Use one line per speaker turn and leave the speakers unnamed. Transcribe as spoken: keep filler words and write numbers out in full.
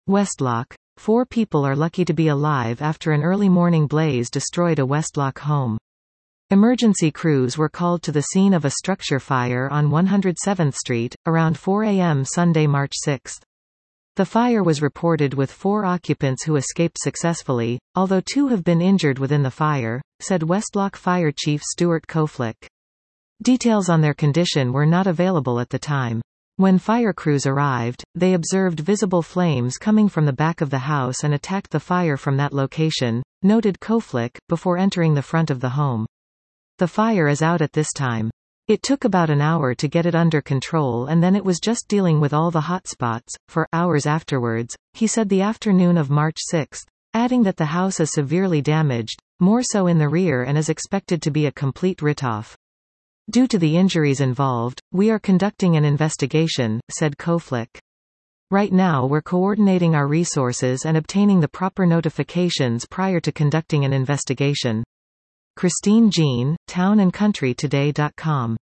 Westlock. Four people are lucky to be alive after an early morning blaze destroyed a Westlock home. Emergency crews were called to the scene of a structure fire on one hundred seventh Street, around four a m Sunday, March sixth. The fire was reported with four occupants who escaped successfully, although two have been injured within the fire, said Westlock Fire Chief Stuart Koflick. Details on their condition were not available at the time. When fire crews arrived, they observed visible flames coming from the back of the house and attacked the fire from that location, noted Koflick, before entering the front of the home. The fire is out at this time. It took about an hour to get it under control, and then it was just dealing with all the hot spots for hours afterwards, he said the afternoon of March sixth, adding that the house is severely damaged, more so in the rear, and is expected to be a complete write-off. Due to the injuries involved, we are conducting an investigation, said Koflick. Right now we're coordinating our resources and obtaining the proper notifications prior to conducting an investigation. Christine Jean, town and country today dot com